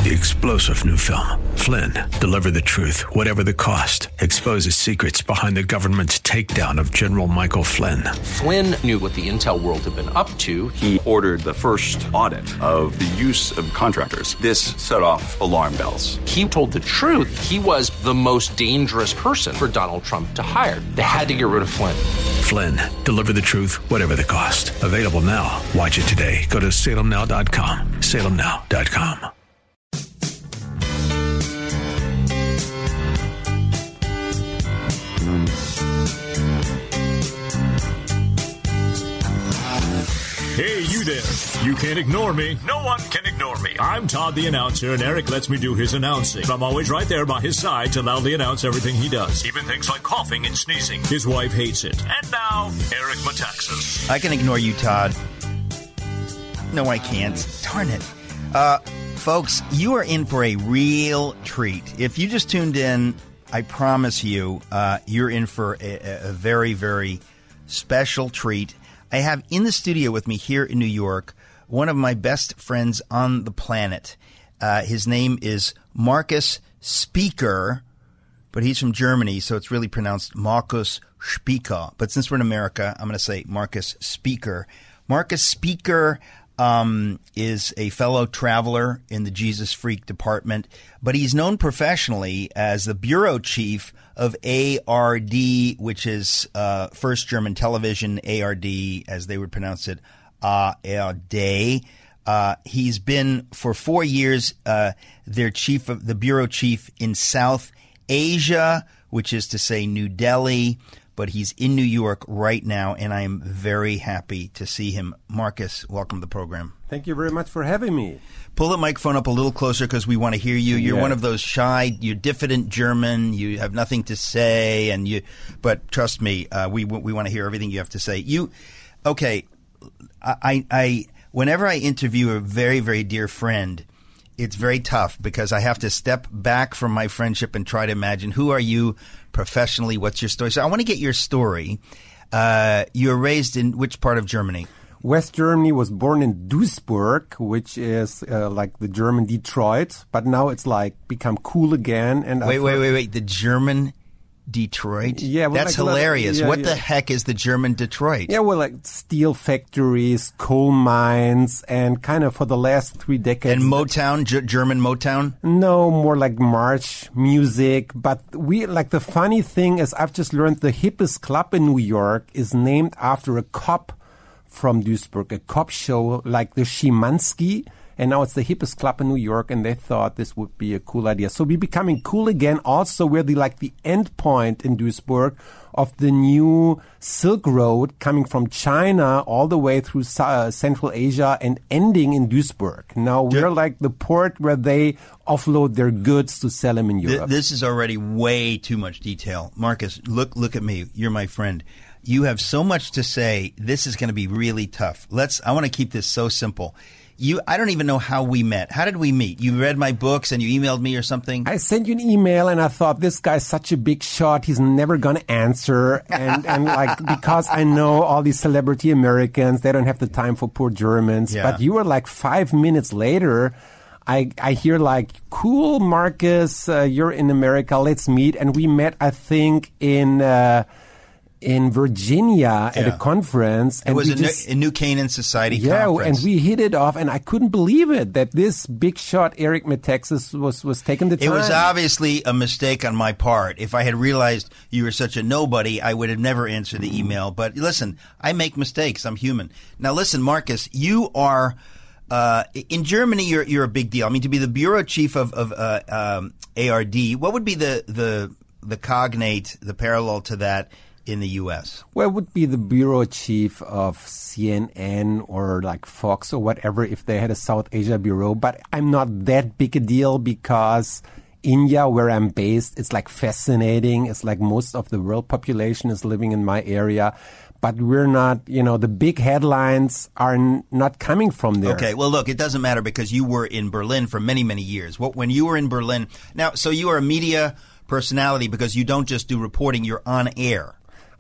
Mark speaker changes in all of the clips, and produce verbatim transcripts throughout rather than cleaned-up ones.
Speaker 1: The explosive new film, Flynn, deliver the truth, whatever the cost, exposes secrets behind the government's takedown of General Michael Flynn.
Speaker 2: Flynn knew what the intel world had been up to.
Speaker 3: He ordered the first audit of the use of contractors. This set off alarm bells.
Speaker 2: He told the truth. He was the most dangerous person for Donald Trump to hire. They had to get rid of Flynn.
Speaker 1: Flynn, deliver the truth, whatever the cost. Available now. Watch it today. Go to salem now dot com. salem now dot com.
Speaker 4: Hey, you there. You can't ignore me. No one can ignore me. I'm Todd the announcer, and Eric lets me do his announcing. I'm always right there by his side to loudly announce everything he does, even things like coughing and sneezing. His wife hates it. And now, Eric Metaxas.
Speaker 5: I can ignore you, Todd. No, I can't. Darn it. Uh, folks, you are in for a real treat. If you just tuned in, I promise you, uh, you're in for a, a very, very special treat. I have in the studio with me here in New York one of my best friends on the planet. Uh, his name is Markus Spieker, but he's from Germany, so it's really pronounced Markus Spieker. But since we're in America, I'm going to say Markus Spieker. Markus Spieker um, is a fellow traveler in the Jesus Freak department, but he's known professionally as the bureau chief of A R D, which is uh, First German Television, A R D, as they would pronounce it, A R D. Uh, he's been for four years uh, their chief of the bureau chief in South Asia, which is to say New Delhi. But he's in New York right now, and I am very happy to see him. Markus, welcome to the program.
Speaker 6: Thank you very much for having me.
Speaker 5: Pull the microphone up a little closer because we want to hear you. You're yeah. one of those shy, you're diffident German, you have nothing to say, and you. But trust me, uh, we we want to hear everything you have to say. You, okay? I, I whenever I interview a very very dear friend, it's very tough because I have to step back from my friendship and try to imagine who are you professionally, what's your story. So I want to get your story. Uh, you were raised in which part of Germany?
Speaker 6: West Germany. Was born in Duisburg, which is uh, like the German Detroit, but now it's like become cool again. And
Speaker 5: wait, wait, wait, wait. The German Detroit?
Speaker 6: Yeah, well,
Speaker 5: that's
Speaker 6: like,
Speaker 5: hilarious.
Speaker 6: yeah,
Speaker 5: what
Speaker 6: yeah.
Speaker 5: the heck is the German Detroit?
Speaker 6: Yeah, well, like steel factories, coal mines, and kind of for the last three decades.
Speaker 5: And Motown, G- German Motown?
Speaker 6: No, more like march music. But we like the funny thing is, I've just learned the hippest club in New York is named after a cop from Duisburg, a cop show like the Schimanski. And now it's the hippest club in New York, and they thought this would be a cool idea. So we're becoming cool again. Also, we're the like the end point in Duisburg of the new Silk Road coming from China all the way through uh, Central Asia and ending in Duisburg. Now we're like the port where they offload their goods to sell them in Europe.
Speaker 5: This is already way too much detail. Markus, look look at me. You're my friend. You have so much to say. This is going to be really tough. Let's. I want to keep this so simple. You, I don't even know how we met. How did we meet? You read my books and you emailed me or something?
Speaker 6: I sent you an email and I thought, this guy's such a big shot. He's never going to answer. And, and like, because I know all these celebrity Americans, they don't have the time for poor Germans.
Speaker 5: Yeah.
Speaker 6: But you were like five minutes later, I, I hear like, cool, Markus, uh, you're in America. Let's meet. And we met, I think, in, uh, in Virginia at
Speaker 5: yeah.
Speaker 6: a conference.
Speaker 5: And it was a,
Speaker 6: just,
Speaker 5: New, a New Canaan Society
Speaker 6: yeah,
Speaker 5: conference.
Speaker 6: And we hit it off, and I couldn't believe it that this big shot Eric Metaxas was, was taking the time.
Speaker 5: It was obviously a mistake on my part. If I had realized you were such a nobody, I would have never answered the email. But listen, I make mistakes. I'm human. Now listen, Markus, you are uh, in Germany. You're you're a big deal. I mean, to be the bureau chief of of uh, um, A R D, what would be the the the cognate, the parallel to that in the U S?
Speaker 6: Well, it would be the bureau chief of C N N or like Fox or whatever if they had a South Asia bureau. But I'm not that big a deal because India, where I'm based, it's like fascinating. It's like most of the world population is living in my area. But we're not, you know, the big headlines are n- not coming from there.
Speaker 5: Okay, well, look, it doesn't matter because you were in Berlin for many, many years. What, when you were in Berlin, now, so you are a media personality because you don't just do reporting, you're on air.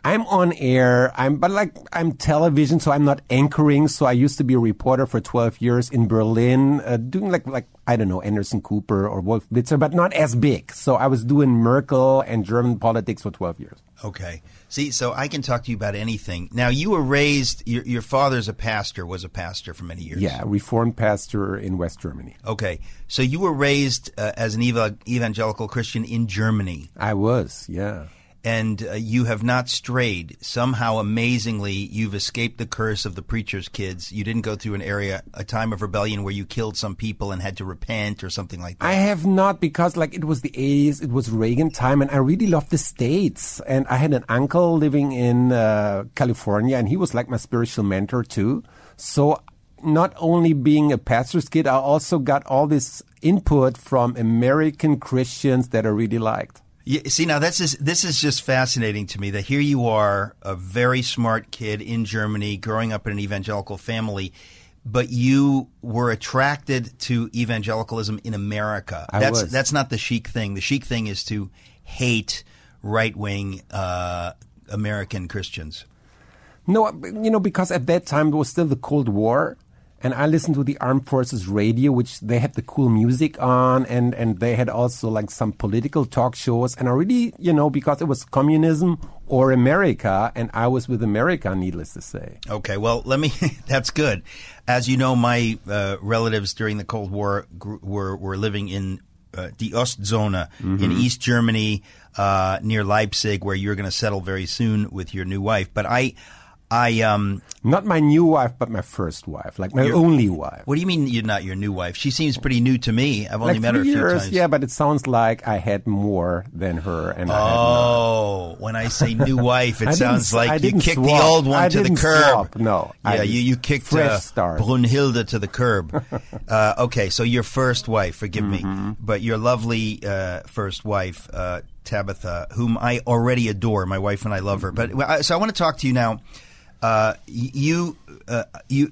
Speaker 6: I'm on air. I'm, but like, I'm television, so I'm not anchoring. So I used to be a reporter for twelve years in Berlin, uh, doing like, like, I don't know, Anderson Cooper or Wolf Blitzer, but not as big. So I was doing Merkel and German politics for twelve years.
Speaker 5: Okay. See, so I can talk to you about anything. Now, you were raised, your, your father's a pastor, was a pastor for many years.
Speaker 6: Yeah, Reformed pastor in West Germany.
Speaker 5: Okay. So you were raised uh, as an eva- evangelical Christian in Germany.
Speaker 6: I was, yeah.
Speaker 5: And uh, you have not strayed. Somehow, amazingly, you've escaped the curse of the preacher's kids. You didn't go through an area, a time of rebellion where you killed some people and had to repent or something like that.
Speaker 6: I have not, because like it was the eighties, it was Reagan time, and I really loved the States. And I had an uncle living in uh, California, and he was like my spiritual mentor too. So not only being a pastor's kid, I also got all this input from American Christians that I really liked.
Speaker 5: Yeah, see, now this is this is just fascinating to me that here you are, a very smart kid in Germany, growing up in an evangelical family, but you were attracted to evangelicalism in America.
Speaker 6: I
Speaker 5: that's
Speaker 6: was.
Speaker 5: That's not the chic thing. The chic thing is to hate right-wing uh, American Christians.
Speaker 6: No, you know, because at that time it was still the Cold War. And I listened to the Armed Forces radio, which they had the cool music on, and, and they had also like some political talk shows. And I really, you know, because it was communism or America, and I was with America, needless to say.
Speaker 5: Okay, well, let me, that's good. As you know, my uh, relatives during the Cold War gr- were, were living in uh, the Ostzone mm-hmm. in East Germany, uh, near Leipzig, where you're going to settle very soon with your new wife. But I... I um
Speaker 6: not my new wife, but my first wife, like my only wife.
Speaker 5: What do you mean you're not your new wife? She seems pretty new to me. I've only
Speaker 6: like
Speaker 5: met her a few
Speaker 6: years,
Speaker 5: times.
Speaker 6: Yeah, but it sounds like I had more than her, and
Speaker 5: oh,
Speaker 6: I had not.
Speaker 5: When I say new wife, it sounds like you kicked
Speaker 6: swap.
Speaker 5: the old one
Speaker 6: I
Speaker 5: to the
Speaker 6: didn't
Speaker 5: curb.
Speaker 6: Swap. No,
Speaker 5: yeah,
Speaker 6: I
Speaker 5: you you kicked
Speaker 6: fresh
Speaker 5: uh,
Speaker 6: start.
Speaker 5: Brunhilde to the curb. uh, okay, so your first wife, forgive
Speaker 6: mm-hmm.
Speaker 5: me, but your lovely uh, first wife, uh, Tabitha, whom I already adore. My wife and I love her. But so I want to talk to you now. Uh, you, uh, you,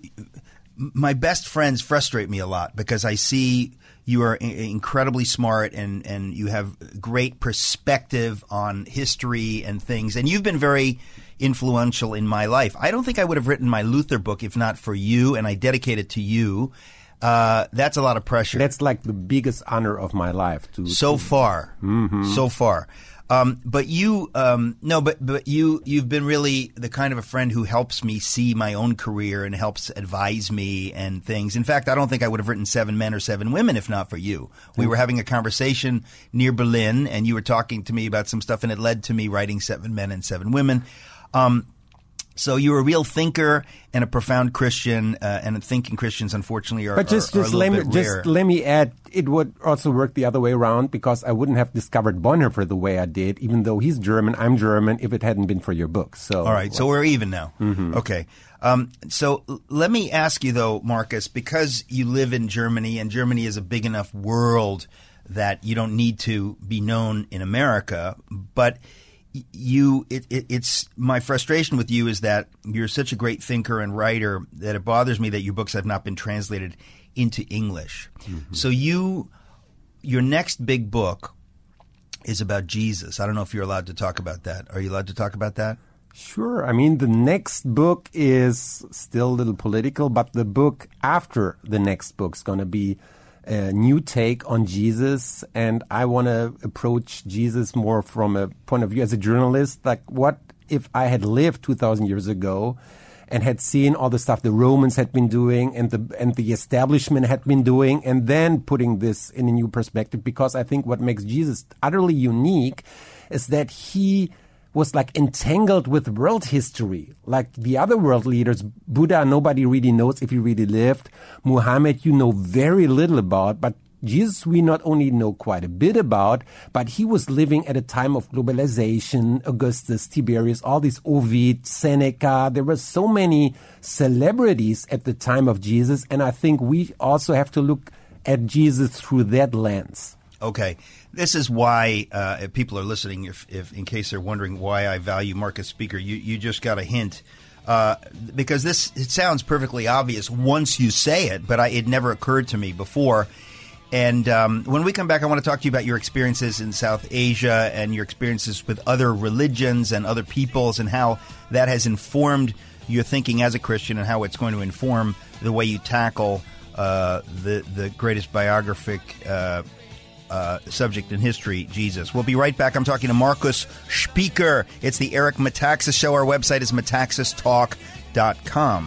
Speaker 5: my best friends frustrate me a lot because I see you are I- incredibly smart and, and you have great perspective on history and things. And you've been very influential in my life. I don't think I would have written my Luther book if not for you, and I dedicate it to you. Uh, that's a lot of pressure.
Speaker 6: That's like the biggest honor of my life. To
Speaker 5: so
Speaker 6: to,
Speaker 5: far,
Speaker 6: mm-hmm.
Speaker 5: so far. Um, but you, um, no, but, but you, you've been really the kind of a friend who helps me see my own career and helps advise me and things. In fact, I don't think I would have written Seven Men or Seven Women if not for you. We were having a conversation near Berlin and you were talking to me about some stuff and it led to me writing Seven Men and Seven Women. Um, So you're a real thinker and a profound Christian, uh, and thinking Christians, unfortunately, are,
Speaker 6: but just,
Speaker 5: are, are
Speaker 6: just
Speaker 5: a little
Speaker 6: let me,
Speaker 5: bit rare.
Speaker 6: Just let me add, it would also work the other way around because I wouldn't have discovered Bonhoeffer the way I did, even though he's German, I'm German, if it hadn't been for your book. So,
Speaker 5: all right, so we're even now.
Speaker 6: Mm-hmm.
Speaker 5: Okay. Um, so l- let me ask you, though, Marcus, because you live in Germany, and Germany is a big enough world that you don't need to be known in America, but you it, it, it's my frustration with you is that you're such a great thinker and writer that it bothers me that your books have not been translated into English. Mm-hmm. So you your next big book is about Jesus. I don't know if you're allowed to talk about that. Are you allowed to talk about that?
Speaker 6: Sure. I mean, the next book is still a little political, but the book after the next book is going to be a new take on Jesus, and I want to approach Jesus more from a point of view as a journalist. Like, what if I had lived two thousand years ago and had seen all the stuff the Romans had been doing and the and the establishment had been doing, and then putting this in a new perspective? Because I think what makes Jesus utterly unique is that he was like entangled with world history. Like the other world leaders, Buddha, nobody really knows if he really lived. Muhammad, you know very little about, but Jesus we not only know quite a bit about, but he was living at a time of globalization, Augustus, Tiberius, all these Ovid, Seneca. There were so many celebrities at the time of Jesus, and I think we also have to look at Jesus through that lens.
Speaker 5: Okay. This is why, uh, if people are listening, if, if in case they're wondering why I value Marcus Speaker, you, you just got a hint. Uh, because this, it sounds perfectly obvious once you say it, but I, it never occurred to me before. And um, when we come back, I want to talk to you about your experiences in South Asia and your experiences with other religions and other peoples and how that has informed your thinking as a Christian and how it's going to inform the way you tackle uh, the, the greatest biographic uh, uh, subject in history, Jesus. We'll be right back. I'm talking to Marcus Speaker. It's the Eric Metaxas Show. Our website is metaxas talk dot com.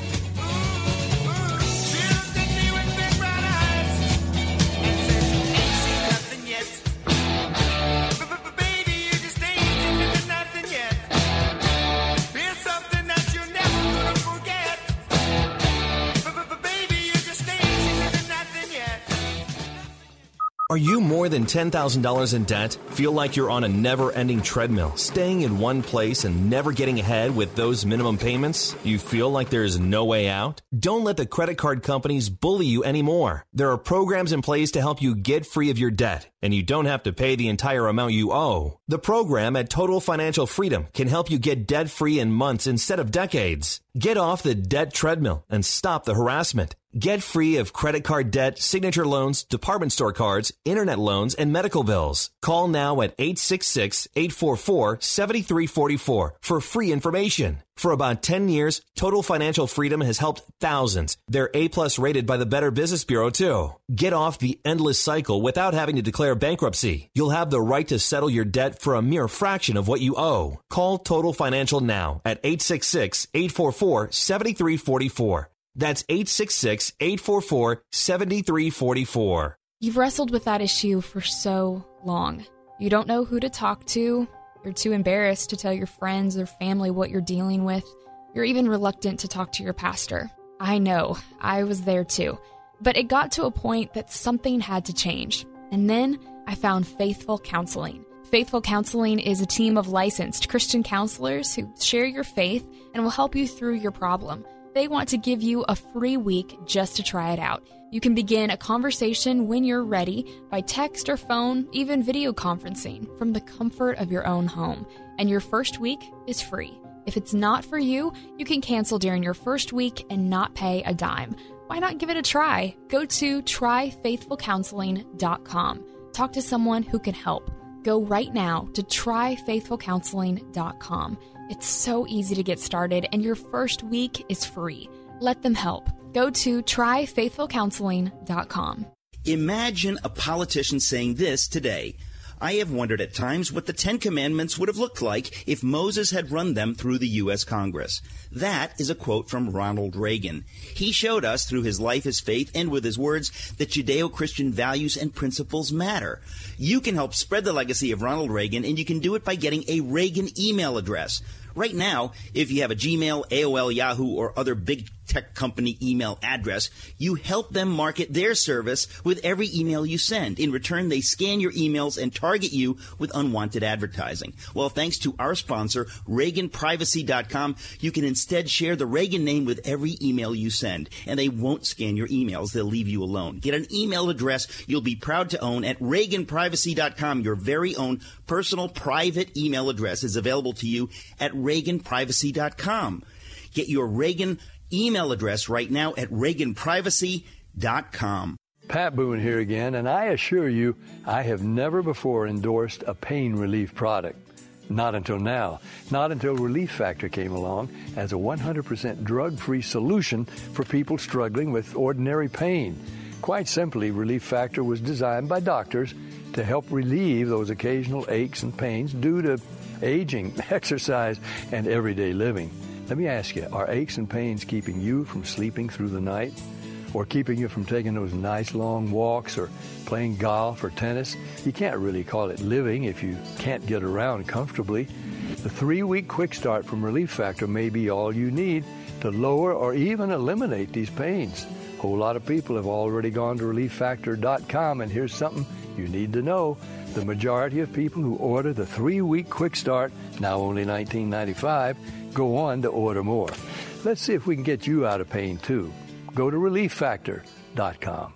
Speaker 7: Are you more than ten thousand dollars in debt? Feel like you're on a never-ending treadmill, staying in one place and never getting ahead with those minimum payments? You feel like there is no way out? Don't let the credit card companies bully you anymore. There are programs in place to help you get free of your debt, and you don't have to pay the entire amount you owe. The program at Total Financial Freedom can help you get debt-free in months instead of decades. Get off the debt treadmill and stop the harassment. Get free of credit card debt, signature loans, department store cards, internet loans, and medical bills. Call now at eight six six, eight four four, seven three four four for free information. For about ten years, Total Financial Freedom has helped thousands. They're A-plus rated by the Better Business Bureau, too. Get off the endless cycle without having to declare bankruptcy. You'll have the right to settle your debt for a mere fraction of what you owe. Call Total Financial now at eight six six, eight four four, seven three four four. That's eight six six, eight four four, seven three four four.
Speaker 8: You've wrestled with that issue for so long. You don't know who to talk to. You're too embarrassed to tell your friends or family what you're dealing with. You're even reluctant to talk to your pastor. I know, I was there too. But it got to a point that something had to change. And then I found Faithful Counseling. Faithful Counseling is a team of licensed Christian counselors who share your faith and will help you through your problem. They want to give you a free week just to try it out. You can begin a conversation when you're ready by text or phone, even video conferencing from the comfort of your own home. And your first week is free. If it's not for you, you can cancel during your first week and not pay a dime. Why not give it a try? Go to try faithful counseling dot com. Talk to someone who can help. Go right now to try faithful counseling dot com. It's so easy to get started, and your first week is free. Let them help. Go to try faithful counseling dot com.
Speaker 9: Imagine a politician saying this today. I have wondered at times what the Ten Commandments would have looked like if Moses had run them through the U S Congress. That is a quote from Ronald Reagan. He showed us through his life, his faith, and with his words that Judeo-Christian values and principles matter. You can help spread the legacy of Ronald Reagan, and you can do it by getting a Reagan email address. Right now, if you have a Gmail, A O L, Yahoo, or other big tech company email address, you help them market their service with every email you send. In return, they scan your emails and target you with unwanted advertising. Well, thanks to our sponsor, Reagan Privacy dot com, you can instead share the Reagan name with every email you send, and they won't scan your emails. They'll leave you alone. Get an email address you'll be proud to own at Reagan Privacy dot com. Your very own personal private email address is available to you at Reagan Privacy dot com. Get your Reagan email address right now at Reagan Privacy dot com.
Speaker 10: Pat Boone here again, and I assure you, I have never before endorsed a pain relief product. Not until now. Not until Relief Factor came along as a one hundred percent drug-free solution for people struggling with ordinary pain. Quite simply, Relief Factor was designed by doctors to help relieve those occasional aches and pains due to aging, exercise, and everyday living. Let me ask you, are aches and pains keeping you from sleeping through the night? Or keeping you from taking those nice long walks or playing golf or tennis? You can't really call it living if you can't get around comfortably. The three-week quick start from Relief Factor may be all you need to lower or even eliminate these pains. A whole lot of people have already gone to relief factor dot com, and here's something you need to know. The majority of people who order the three-week quick start, now only nineteen ninety-five dollars, go on to order more. Let's see if we can get you out of pain, too. Go to relief factor dot com.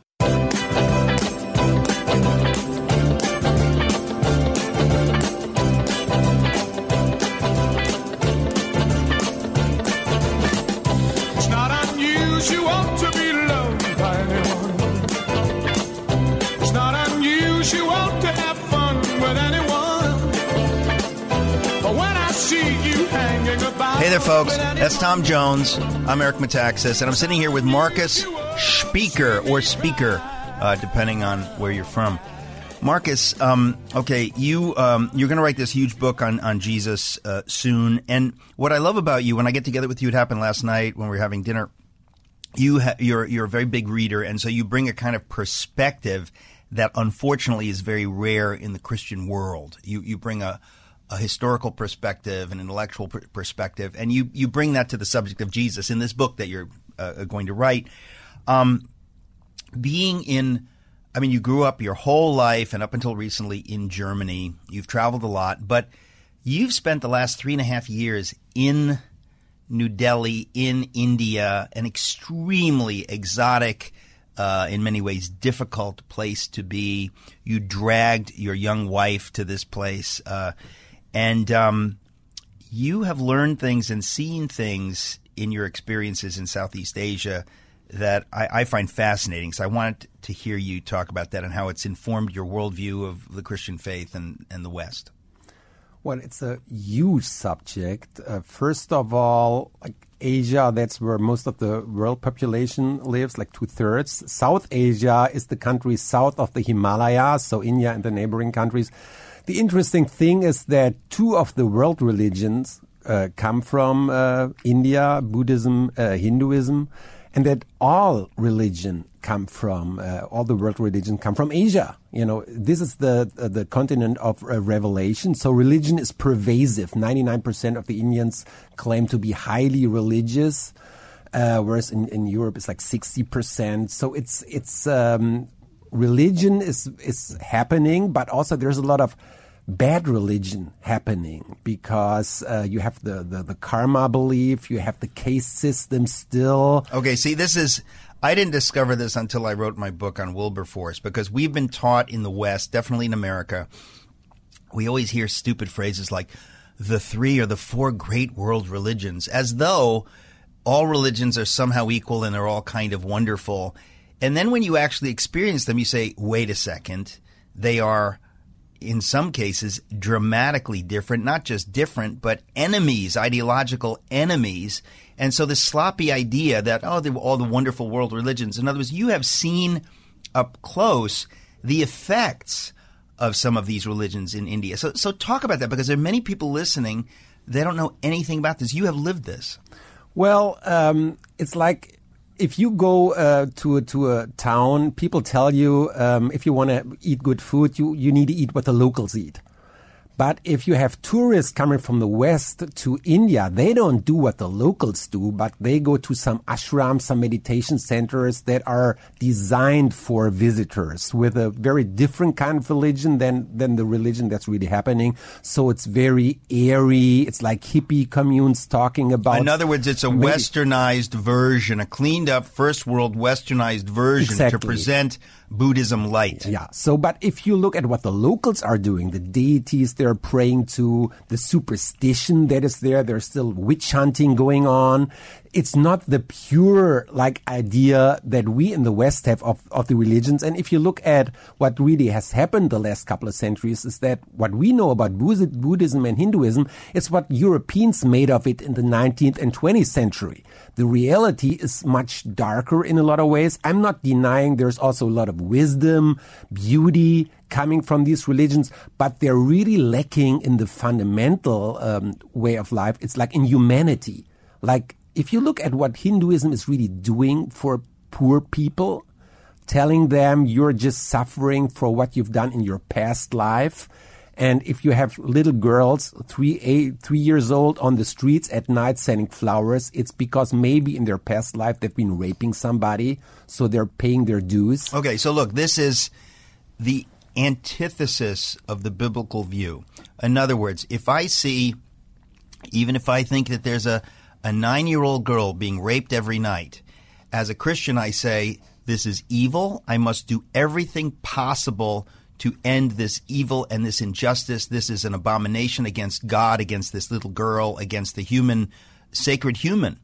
Speaker 11: It's not unusual to be loved by anyone.
Speaker 5: there, folks. That's Tom Jones. I'm Eric Metaxas, and I'm sitting here with Marcus Speaker, or Speaker, uh, depending on where you're from. Marcus, um, okay, you, um, you're going to write this huge book on, on Jesus uh, soon. And what I love about you, when I get together with you, it happened last night when we were having dinner, you ha- you're, you're a very big reader, and so you bring a kind of perspective that unfortunately is very rare in the Christian world. You, you bring a, a historical perspective, an intellectual pr- perspective, and you, you bring that to the subject of Jesus in this book that you're uh, going to write. Um, being in... I mean, you grew up your whole life and up until recently in Germany. You've traveled a lot, but you've spent the last three and a half years in New Delhi, in India, an extremely exotic, uh, in many ways difficult place to be. You dragged your young wife to this place, uh, and um, you have learned things and seen things in your experiences in Southeast Asia that I, I find fascinating. So I wanted to hear you talk about that and how it's informed your worldview of the Christian faith and, and the West.
Speaker 6: Well, it's a huge subject. Uh, first of all, like Asia, that's where most of the world population lives, like two-thirds. South Asia is the country south of the Himalayas, so India and the neighboring countries. The interesting thing is that two of the world religions uh, come from uh, India, Buddhism, uh, Hinduism, and that all religion come from, uh, all the world religion come from Asia. You know, this is the uh, the continent of uh, revelation. So religion is pervasive. ninety-nine percent of the Indians claim to be highly religious, uh, whereas in, in Europe it's like sixty percent. So it's it's um, religion is is happening, but also there's a lot of bad religion happening because uh, you have the, the, the karma belief, you have the caste system still.
Speaker 5: Okay, see, this is, I didn't discover this until I wrote my book on Wilberforce, because we've been taught in the West, definitely in America, we always hear stupid phrases like the three or the four great world religions, as though all religions are somehow equal and they're all kind of wonderful. And then when you actually experience them, you say, wait a second, they are in some cases dramatically different, not just different, but enemies, ideological enemies. And so this sloppy idea that, oh, they're all the wonderful world religions. In other words, you have seen up close the effects of some of these religions in India. So, so talk about that, because there are many people listening, they don't know anything about this. You have lived this.
Speaker 6: Well, um, it's like, if you go uh, to to a town, people tell you um, if you want to eat good food, you, you need to eat what the locals eat. But if you have tourists coming from the West to India, they don't do what the locals do, but they go to some ashrams, some meditation centers that are designed for visitors with a very different kind of religion than, than the religion that's really happening. So it's very airy. It's like hippie communes talking about.
Speaker 5: In other words, it's a maybe, westernized version, a cleaned up first world westernized version exactly. to present Buddhism light.
Speaker 6: Yeah. So, but if you look at what the locals are doing, the deities they're praying to, the superstition that is there, there's still witch hunting going on. It's not the pure like idea that we in the West have of, of the religions. And if you look at what really has happened the last couple of centuries, is that what we know about Buddhism and Hinduism is what Europeans made of it in the nineteenth and twentieth century. The reality is much darker in a lot of ways. I'm not denying there's also a lot of wisdom, beauty coming from these religions, but they're really lacking in the fundamental um, way of life. It's like in humanity. Like, if you look at what Hinduism is really doing for poor people, telling them you're just suffering for what you've done in your past life. And if you have little girls, three, eight, three years old on the streets at night selling flowers, it's because maybe in their past life they've been raping somebody, so they're paying their dues.
Speaker 5: Okay, so look, this is the antithesis of the biblical view. In other words, if I see, even if I think that there's a a nine-year-old girl being raped every night, as a Christian I say, this is evil. I must do everything possible to end this evil and this injustice. This is an abomination against God, against this little girl, against the human, sacred human.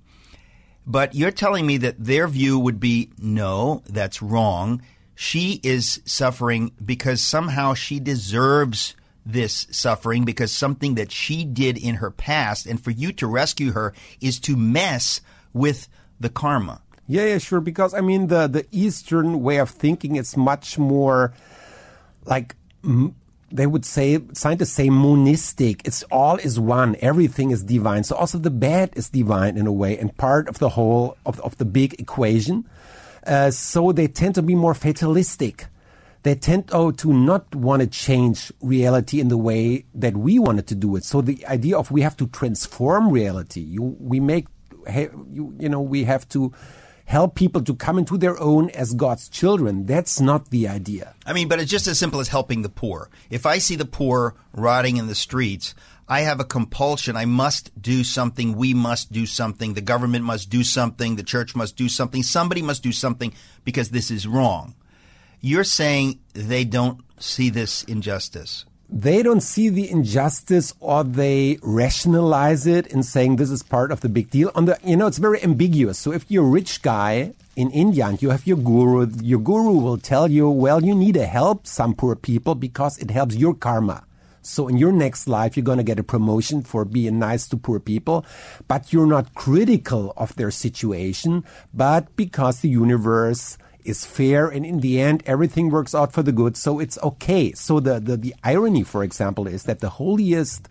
Speaker 5: But you're telling me that their view would be, no, that's wrong. She is suffering because somehow she deserves this suffering because something that she did in her past, and for you to rescue her is to mess with the karma.
Speaker 6: Yeah, yeah, sure. Because, I mean, the, the Eastern way of thinking is much more like, they would say, scientists say monistic. It's all is one. Everything is divine. So also the bad is divine in a way and part of the whole, of, of the big equation. Uh, so they tend to be more fatalistic. They tend oh, to not want to change reality in the way that we wanted to do it. So the idea of we have to transform reality, you, we make, you, you know, we have to help people to come into their own as God's children. That's not the idea.
Speaker 5: I mean, but it's just as simple as helping the poor. If I see the poor rotting in the streets, I have a compulsion. I must do something. We must do something. The government must do something. The church must do something. Somebody must do something because this is wrong. You're saying they don't see this injustice.
Speaker 6: They don't see the injustice, or they rationalize it in saying this is part of the big deal. On the, you know, it's very ambiguous. So if you're a rich guy in India and you have your guru, your guru will tell you, well, you need to help some poor people because it helps your karma. So in your next life, you're going to get a promotion for being nice to poor people, but you're not critical of their situation, but because the universe is fair, and in the end, everything works out for the good, so it's okay. So the, the, the irony, for example, is that the holiest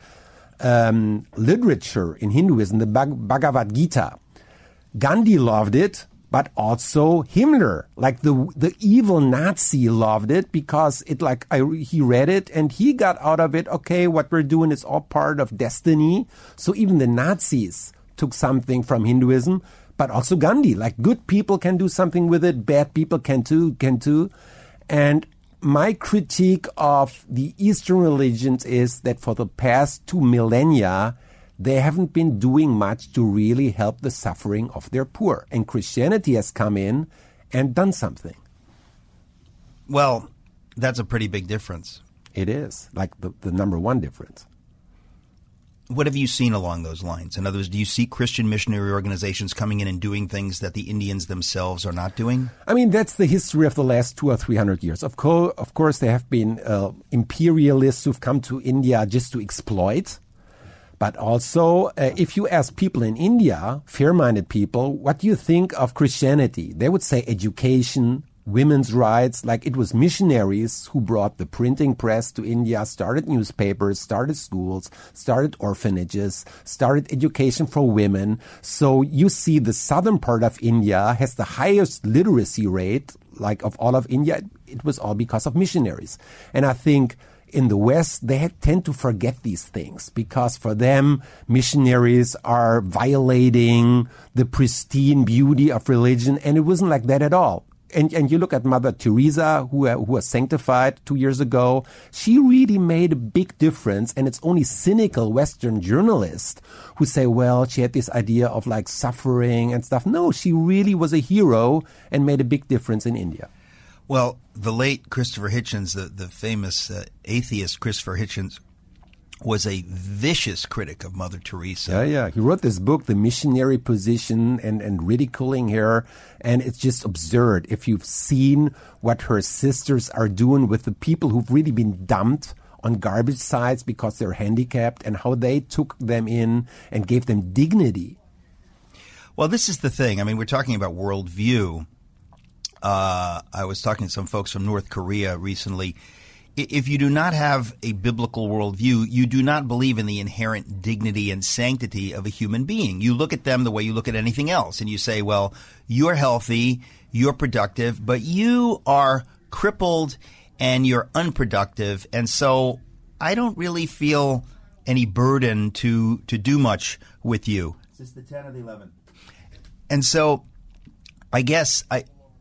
Speaker 6: um, literature in Hinduism, the Bhag- Bhagavad Gita, Gandhi loved it, but also Himmler, like the the evil Nazi, loved it because it like I, he read it and he got out of it, okay, what we're doing is all part of destiny. So even the Nazis took something from Hinduism. But also Gandhi, like good people can do something with it, bad people can too, can too. And my critique of the Eastern religions is that for the past two millennia, they haven't been doing much to really help the suffering of their poor. And Christianity has come in and done something.
Speaker 5: Well, that's a pretty big difference.
Speaker 6: It is, like the, the number one difference.
Speaker 5: What have you seen along those lines? In other words, do you see Christian missionary organizations coming in and doing things that the Indians themselves are not doing?
Speaker 6: I mean, that's the history of the last two or three hundred years. Of, co- of course, there have been uh, imperialists who've come to India just to exploit. But also, uh, if you ask people in India, fair-minded people, what do you think of Christianity? They would say education, women's rights, like it was missionaries who brought the printing press to India, started newspapers, started schools, started orphanages, started education for women. So you see the southern part of India has the highest literacy rate, like of all of India. It was all because of missionaries. And I think in the West, they tend to forget these things because for them, missionaries are violating the pristine beauty of religion. And it wasn't like that at all. And, and you look at Mother Teresa, who, uh, who was sanctified two years ago. She really made a big difference. And it's only cynical Western journalists who say, well, she had this idea of like suffering and stuff. No, she really was a hero and made a big difference in India.
Speaker 5: Well, the late Christopher Hitchens, the, the famous uh, atheist Christopher Hitchens, was a vicious critic of Mother Teresa.
Speaker 6: Yeah, yeah. He wrote this book, The Missionary Position, and, and ridiculing her. And it's just absurd. If you've seen what her sisters are doing with the people who've really been dumped on garbage sites because they're handicapped and how they took them in and gave them dignity.
Speaker 5: Well, this is the thing. I mean, we're talking about worldview. Uh, I was talking to some folks from North Korea recently. If you do not have a biblical worldview, you do not believe in the inherent dignity and sanctity of a human being. You look at them the way you look at anything else, and you say, well, you're healthy, you're productive, but you are crippled and you're unproductive, and so I don't really feel any burden to, to do much with you. Is this the ten or the eleven? And so I guess I,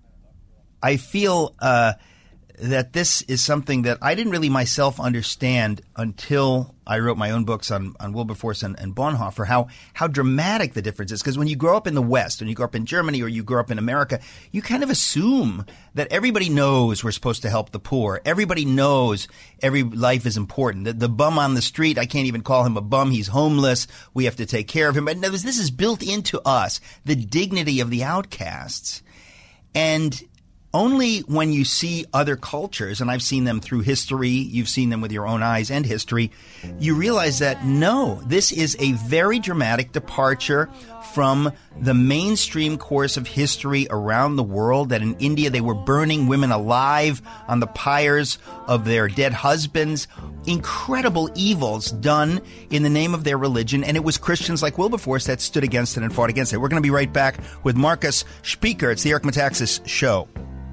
Speaker 5: I feel uh, – that this is something that I didn't really myself understand until I wrote my own books on, on Wilberforce and, and Bonhoeffer, how, how dramatic the difference is. Because when you grow up in the West, when you grow up in Germany or you grow up in America, you kind of assume that everybody knows we're supposed to help the poor. Everybody knows every life is important. The, the bum on the street, I can't even call him a bum. He's homeless. We have to take care of him. But this is built into us, the dignity of the outcasts. And only when you see other cultures, and I've seen them through history, you've seen them with your own eyes and history, you realize that, no, this is a very dramatic departure from the mainstream course of history around the world, that in India they were burning women alive on the pyres of their dead husbands. Incredible evils done in the name of their religion, and it was Christians like Wilberforce that stood against it and fought against it. We're going to be right back with Marcus Speaker. It's the Eric Metaxas Show.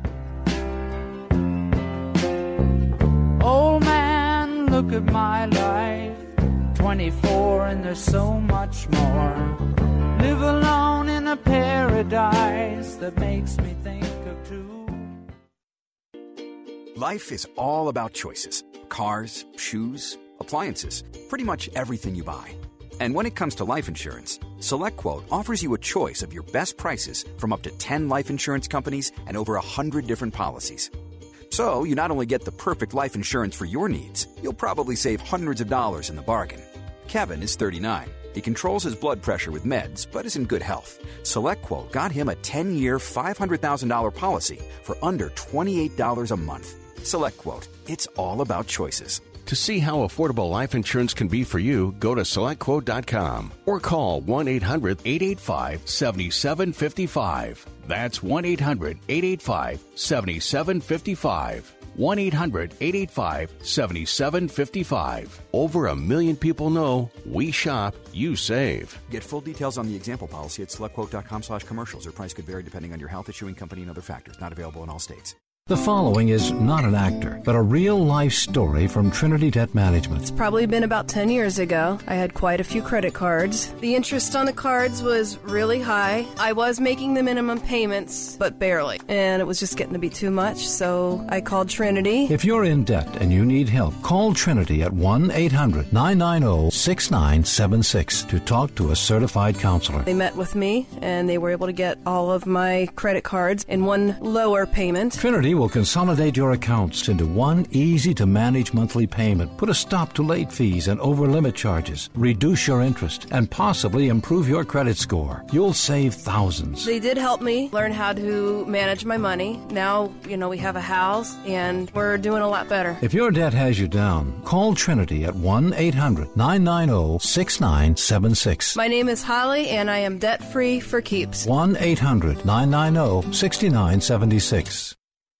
Speaker 11: Old man, look at my life. twenty-four and there's so much more. Live alone in a paradise that makes me think of two.
Speaker 12: Life is all about choices. Cars, shoes, appliances, pretty much everything you buy. And when it comes to life insurance, SelectQuote offers you a choice of your best prices from up to ten life insurance companies and over one hundred different policies. So you not only get the perfect life insurance for your needs, you'll probably save hundreds of dollars in the bargain. Kevin is thirty-nine. He controls his blood pressure with meds, but is in good health. SelectQuote got him a ten-year, five hundred thousand dollars policy for under twenty-eight dollars a month. SelectQuote. It's all about choices.
Speaker 13: To see how affordable life insurance can be for you, go to select quote dot com or call one eight hundred eight eight five seven seven five five. That's one eight hundred eight eight five seven seven five five. one eight hundred eight eight five seven seven five five. Over a million people know we shop, you save.
Speaker 12: Get full details on the example policy at select quote dot com slash commercials. Or price could vary depending on your health, issuing company, and other factors. Not available in all states.
Speaker 14: The following is not an actor, but a real-life story from Trinity Debt Management.
Speaker 15: It's probably been about ten years ago. I had quite a few credit cards. The interest on the cards was really high. I was making the minimum payments, but barely. And it was just getting to be too much, so I called Trinity.
Speaker 14: If you're in debt and you need help, call Trinity at one eight hundred nine nine zero six nine seven six to talk to a certified counselor.
Speaker 15: They met with me, and they were able to get all of my credit cards in one lower payment.
Speaker 14: Trinity will consolidate your accounts into one easy-to-manage monthly payment, put a stop to late fees and over-limit charges, reduce your interest, and possibly improve your credit score. You'll save thousands.
Speaker 15: They did help me learn how to manage my money. Now, you know, we have a house, and we're doing a lot better.
Speaker 14: If your debt has you down, call Trinity at one eight hundred nine nine zero six nine seven six.
Speaker 15: My name is Holly, and I am debt-free for keeps.
Speaker 14: one eight hundred nine nine zero six nine seven six.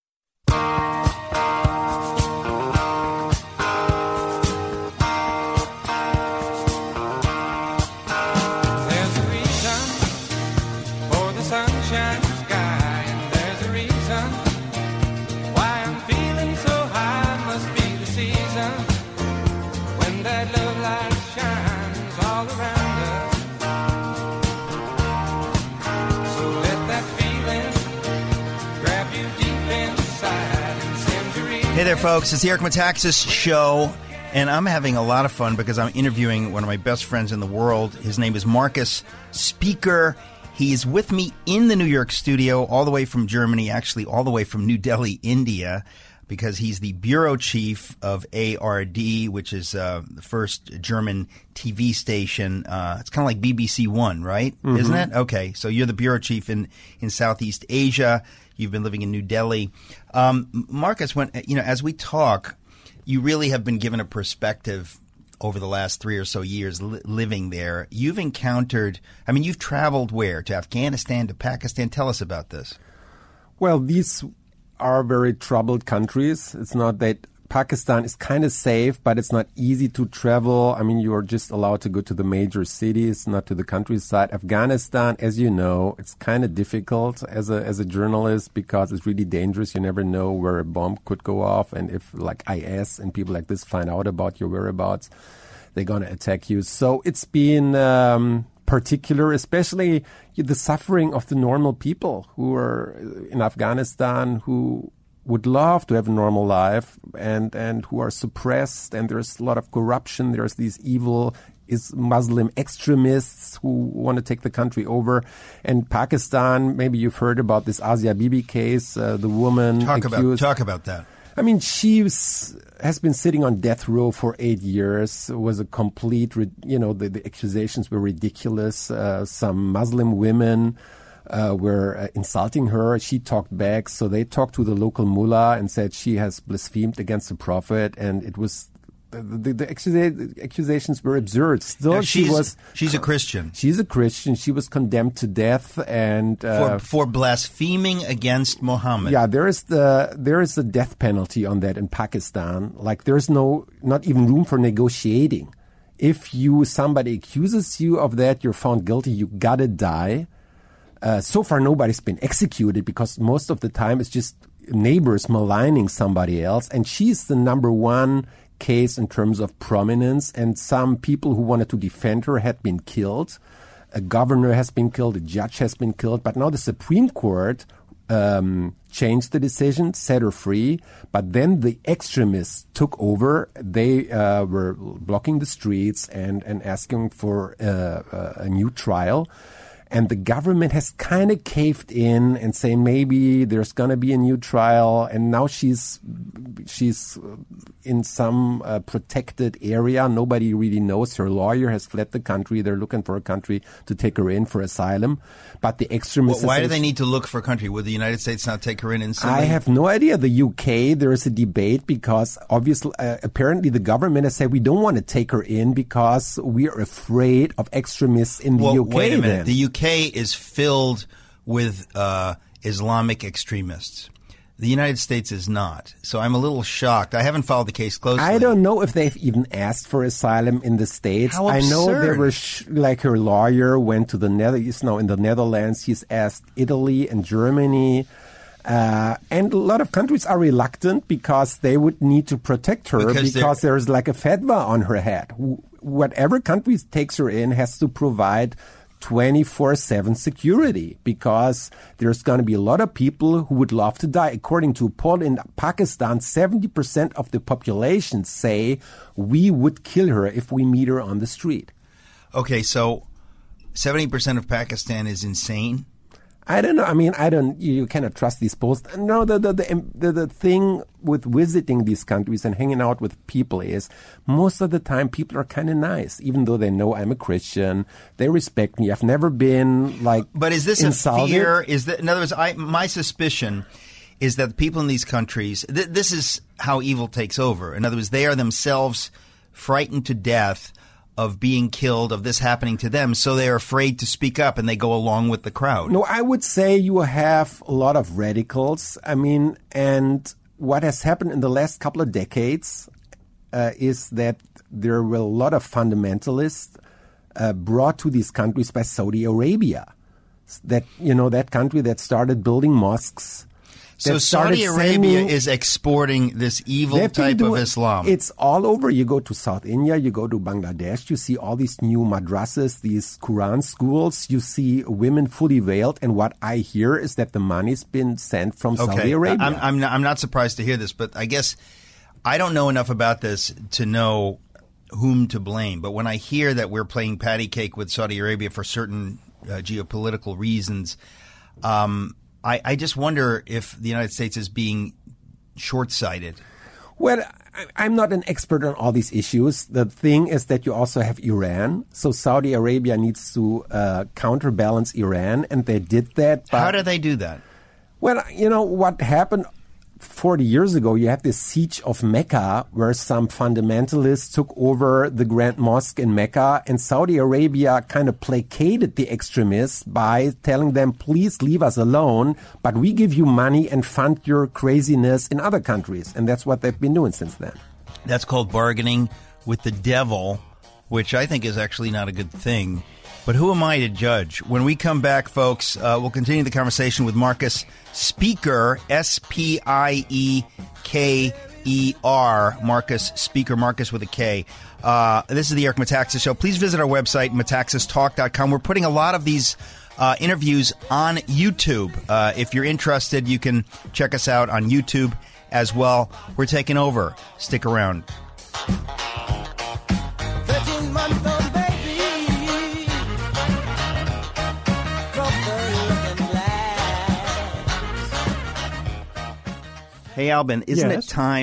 Speaker 5: Hey there, folks. It's the Eric Metaxas Show, and I'm having a lot of fun because I'm interviewing one of my best friends in the world. His name is Marcus Speaker. He is with me in the New York studio, all the way from Germany, actually all the way from New Delhi, India, because he's the bureau chief of A R D, which is uh, the first German T V station. Uh, it's kind of like B B C One, right? Mm-hmm. Isn't it? Okay, so you're the bureau chief in, in Southeast Asia. You've been living in New Delhi. Um, Marcus, when, you know, as we talk, you really have been given a perspective over the last three or so years li- living there. You've encountered, I mean, you've traveled where? To Afghanistan, to Pakistan? Tell us about this.
Speaker 6: Well, these are very troubled countries. It's not that Pakistan is kind of safe, but it's not easy to travel. I mean, you are just allowed to go to the major cities, not to the countryside. Afghanistan, as you know, it's kind of difficult as a as a journalist because it's really dangerous. You never know where a bomb could go off, and if like I S and people like this find out about your whereabouts, they're going to attack you. So it's been um, particular, especially the suffering of the normal people who are in Afghanistan who would love to have a normal life and, and who are suppressed, and there's a lot of corruption. There's these evil is Muslim extremists who want to take the country over. And Pakistan, maybe you've heard about this Asia Bibi case, uh, the woman
Speaker 5: talk
Speaker 6: accused.
Speaker 5: About, talk about that.
Speaker 6: I mean, she was, has been sitting on death row for eight years. It was a complete, you know, the, the accusations were ridiculous. Uh, some Muslim women uh, were uh, insulting her. She talked back. So they talked to the local mullah and said she has blasphemed against the Prophet. And it was the, the, the accusa- accusations were absurd. Still,
Speaker 5: Now,
Speaker 6: she
Speaker 5: she's-
Speaker 6: was.
Speaker 5: she's a Christian.
Speaker 6: She's a Christian. She was condemned to death and uh,
Speaker 5: for, for blaspheming against Muhammad.
Speaker 6: yeah, there is the there is a death penalty on that in Pakistan. Like there's no not even room for negotiating. If you somebody accuses you of that, you're found guilty. You gotta die. Uh, so far, nobody's been executed because most of the time it's just neighbors maligning somebody else, and she's the number one case in terms of prominence. And some people who wanted to defend her had been killed. A governor has been killed. A judge has been killed. But now the Supreme Court um, changed the decision, set her free. But then the extremists took over. They uh, were blocking the streets and, and asking for uh, a new trial. And the government has kind of caved in and saying maybe there's going to be a new trial. And now she's she's in some uh, protected area. Nobody really knows. Her lawyer has fled the country. They're looking for a country to take her in for asylum. But the extremists...
Speaker 5: Well, why do they need to look for a country? Would the United States not take her in instantly?
Speaker 6: I have no idea. The U K, there is a debate because obviously, uh, apparently the government has said we don't want to take her in because we are afraid of extremists in the
Speaker 5: well,
Speaker 6: U K.
Speaker 5: Wait a minute.
Speaker 6: Then.
Speaker 5: The U K is filled with uh, Islamic extremists. The United States is not. So I'm a little shocked. I haven't followed the case closely.
Speaker 6: I don't know if they've even asked for asylum in the States.
Speaker 5: How
Speaker 6: I know
Speaker 5: absurd.
Speaker 6: there were, sh- like her lawyer went to the Netherlands, now in the Netherlands. He's asked Italy and Germany. Uh, and a lot of countries are reluctant because they would need to protect her
Speaker 5: Because
Speaker 6: because
Speaker 5: they're-
Speaker 6: there's like a fatwa on her head. Wh- Whatever country takes her in has to provide twenty-four seven security because there's going to be a lot of people who would love to die. According to a poll in Pakistan, seventy percent of the population say we would kill her if we meet her on the street.
Speaker 5: Okay, so seventy percent of Pakistan is insane?
Speaker 6: I don't know. I mean, I don't. You cannot trust these polls. No, the the, the the the thing with visiting these countries and hanging out with people is most of the time people are kind of nice, even though they know I'm a Christian. They respect me. I've never been like.
Speaker 5: But is this
Speaker 6: insulted.
Speaker 5: a fear? Is that in other words? I my suspicion is that the people in these countries. Th- this is how evil takes over. In other words, they are themselves frightened to death of being killed, of this happening to them, so they are afraid to speak up and they go along with the crowd.
Speaker 6: No, I would say you have a lot of radicals. I mean, and what has happened in the last couple of decades uh, is that there were a lot of fundamentalists uh, brought to these countries by Saudi Arabia. That, you know, that country that started building mosques.
Speaker 5: So Saudi Arabia is exporting this evil type of Islam.
Speaker 6: It's all over. You go to South India, you go to Bangladesh, you see all these new madrasas, these Quran schools. You see women fully veiled. And what I hear is that the money's been sent from
Speaker 5: okay.
Speaker 6: Saudi Arabia.
Speaker 5: I'm, I'm, not, I'm not surprised to hear this, but I guess I don't know enough about this to know whom to blame. But when I hear that we're playing patty cake with Saudi Arabia for certain uh, geopolitical reasons, um, I, I just wonder if the United States is being short-sighted.
Speaker 6: Well, I- I'm not an expert on all these issues. The thing is that you also have Iran. So Saudi Arabia needs to uh, counterbalance Iran, and they did that. By,
Speaker 5: How do they do that?
Speaker 6: Well, you know, what happened forty years ago, you had this siege of Mecca where some fundamentalists took over the Grand Mosque in Mecca, and Saudi Arabia kind of placated the extremists by telling them, please leave us alone, but we give you money and fund your craziness in other countries. And that's what they've been doing since then.
Speaker 5: That's called bargaining with the devil, which I think is actually not a good thing. But who am I to judge? When we come back, folks, uh, we'll continue the conversation with Marcus Speaker, S P I E K E R, Marcus Speaker, Marcus with a K. Uh, this is the Eric Metaxas Show. Please visit our website, metaxas talk dot com. We're putting a lot of these uh, interviews on YouTube. Uh, if you're interested, you can check us out on YouTube as well. We're taking over. Stick around. Hey, Albin, isn't
Speaker 6: Yes.
Speaker 5: it time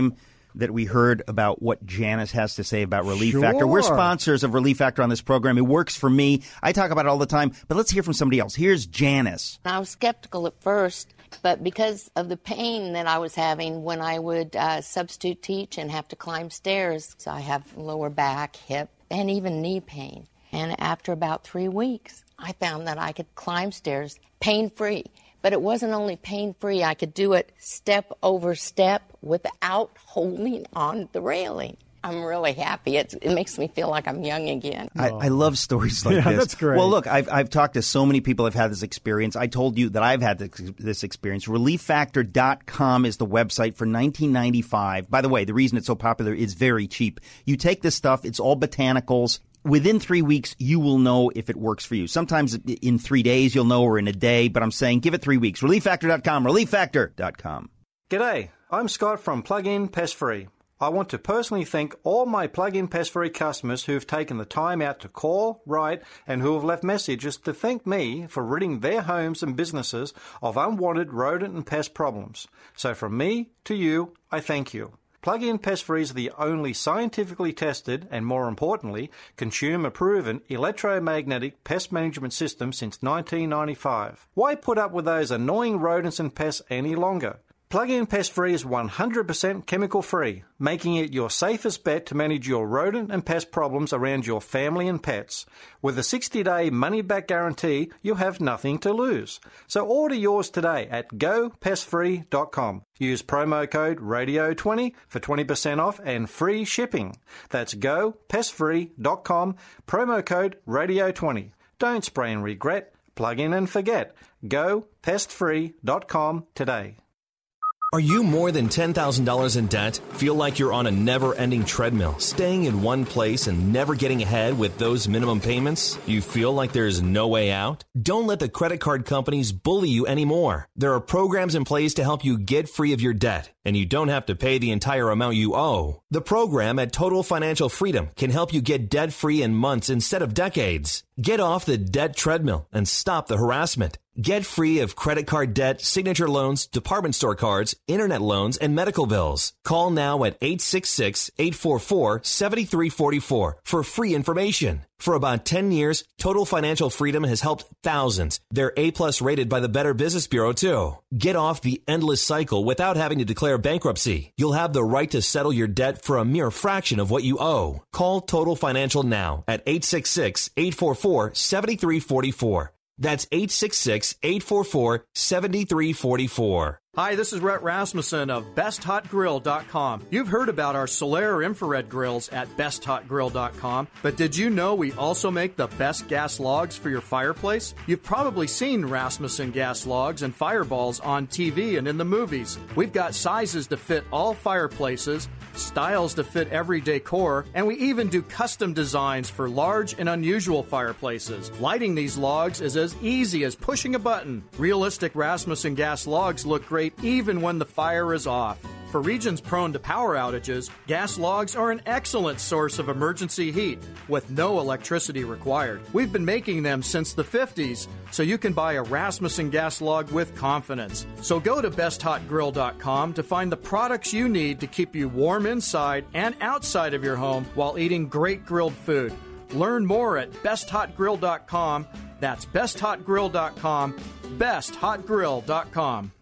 Speaker 5: that we heard about what Janice has to say about Relief
Speaker 6: Sure.
Speaker 5: Factor. We're sponsors of Relief Factor on this program. It works for me. I talk about it all the time, but let's hear from somebody else. Here's Janice.
Speaker 16: I was skeptical at first, but because of the pain that I was having when I would uh, substitute teach and have to climb stairs, so I have lower back, hip, and even knee pain. And after about three weeks, I found that I could climb stairs pain-free. But it wasn't only pain-free. I could do it step over step without holding on the railing. I'm really happy. It's, it makes me feel like I'm young again.
Speaker 5: I, I love stories like
Speaker 6: Yeah,
Speaker 5: this.
Speaker 6: that's great.
Speaker 5: Well, look, I've, I've talked to so many people who've had this experience. I told you that I've had this, this experience. relief factor dot com is the website for nineteen ninety-five dollars. By the way, the reason it's so popular is very cheap. You take this stuff, it's all botanicals. Within three weeks, you will know if it works for you. Sometimes in three days, you'll know, or in a day. But I'm saying give it three weeks. relief factor dot com. relief factor dot com.
Speaker 17: G'day, I'm Scott from Plug-in Pest Free. I want to personally thank all my Plug-in Pest Free customers who've taken the time out to call, write, and who have left messages to thank me for ridding their homes and businesses of unwanted rodent and pest problems. So from me to you, I thank you. Plug-in Pest Free is the only scientifically tested and, more importantly, consumer-proven electromagnetic pest management system since nineteen ninety-five. Why put up with those annoying rodents and pests any longer? Plug-in Pest Free is one hundred percent chemical-free, making it your safest bet to manage your rodent and pest problems around your family and pets. With a sixty-day money-back guarantee, you have nothing to lose. So order yours today at go pest free dot com. Use promo code radio twenty for twenty percent off and free shipping. That's go pest free dot com, promo code radio twenty. Don't spray and regret. Plug in and forget. go pest free dot com today.
Speaker 7: Are you more than ten thousand dollars in debt? Feel like you're on a never-ending treadmill, staying in one place and never getting ahead with those minimum payments? You feel like there's no way out? Don't let the credit card companies bully you anymore. There are programs in place to help you get free of your debt, and you don't have to pay the entire amount you owe. The program at Total Financial Freedom can help you get debt-free in months instead of decades. Get off the debt treadmill and stop the harassment. Get free of credit card debt, signature loans, department store cards, internet loans, and medical bills. Call now at eight six six, eight four four, seven three four four for free information. For about ten years, Total Financial Freedom has helped thousands. They're A-plus rated by the Better Business Bureau, too. Get off the endless cycle without having to declare bankruptcy. You'll have the right to settle your debt for a mere fraction of what you owe. Call Total Financial now at eight six six, eight four four, seven three four four. That's eight six six, eight four four, seven three four four.
Speaker 18: Hi, this is Rhett Rasmussen of best hot grill dot com. You've heard about our Solaire infrared grills at best hot grill dot com, but did you know we also make the best gas logs for your fireplace? You've probably seen Rasmussen gas logs and fireballs on T V and in the movies. We've got sizes to fit all fireplaces, styles to fit every decor, and we even do custom designs for large and unusual fireplaces. Lighting these logs is as easy as pushing a button. Realistic Rasmussen gas logs look great even when the fire is off. For regions prone to power outages, gas logs are an excellent source of emergency heat with no electricity required. We've been making them since the fifties, so you can buy a Rasmussen gas log with confidence. So go to best hot grill dot com to find the products you need to keep you warm inside and outside of your home while eating great grilled food. Learn more at best hot grill dot com. That's best hot grill dot com, best hot grill dot com.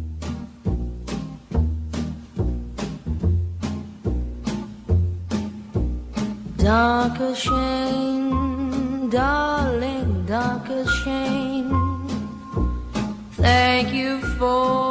Speaker 19: Darker shame, darling, darker shame. Thank you for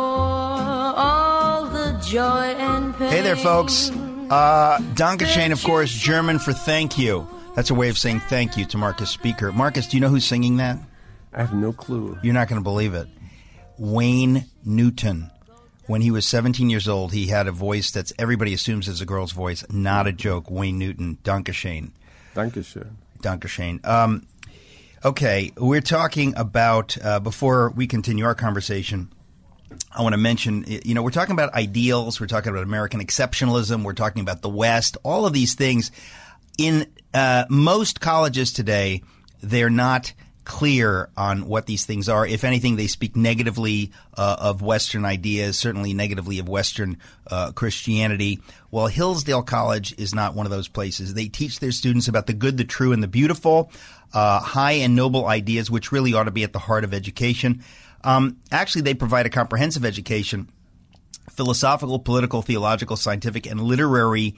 Speaker 19: all the joy and pain.
Speaker 5: Hey there, folks. Uh, Dankeschön, of course, German for thank you. That's a way of saying thank you to Marcus Speaker. Marcus, do you know who's singing that?
Speaker 6: I have no clue.
Speaker 5: You're not going to believe it. Wayne Newton. When he was seventeen years old, he had a voice that's everybody assumes is a girl's voice. Not a joke. Wayne Newton. Dankeschön.
Speaker 6: Dankeschön.
Speaker 5: Dankeschön. Um, okay, we're talking about, uh, before we continue our conversation, I want to mention, you know, we're talking about ideals. We're talking about American exceptionalism. We're talking about the West. All of these things. In uh, most colleges today, they're not clear on what these things are. If anything, they speak negatively uh, of Western ideas, certainly negatively of Western uh, Christianity. Well, Hillsdale College is not one of those places. They teach their students about the good, the true, and the beautiful, uh, high and noble ideas, which really ought to be at the heart of education. Um, actually, they provide a comprehensive education, philosophical, political, theological, scientific, and literary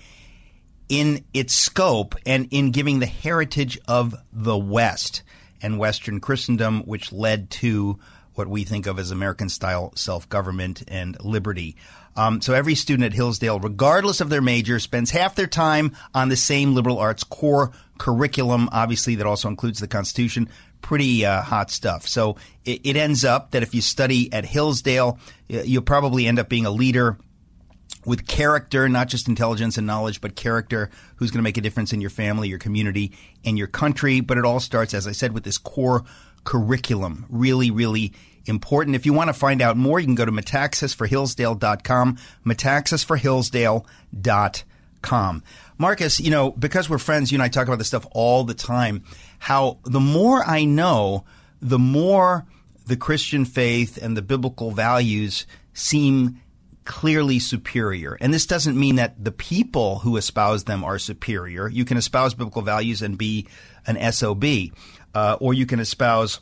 Speaker 5: in its scope and in giving the heritage of the West and Western Christendom, which led to what we think of as American-style self-government and liberty. Um, so every student at Hillsdale, regardless of their major, spends half their time on the same liberal arts core curriculum, obviously that also includes the Constitution. Pretty uh, hot stuff. So it, it ends up that if you study at Hillsdale, you'll probably end up being a leader with character, not just intelligence and knowledge, but character, who's going to make a difference in your family, your community, and your country. But it all starts, as I said, with this core curriculum. Really, really important. If you want to find out more, you can go to metaxas for hillsdale dot com, metaxas for hillsdale dot com. Marcus, you know, because we're friends, you and I talk about this stuff all the time, how the more I know, the more the Christian faith and the biblical values seem clearly superior. And this doesn't mean that the people who espouse them are superior. You can espouse biblical values and be an S O B, uh, or you can espouse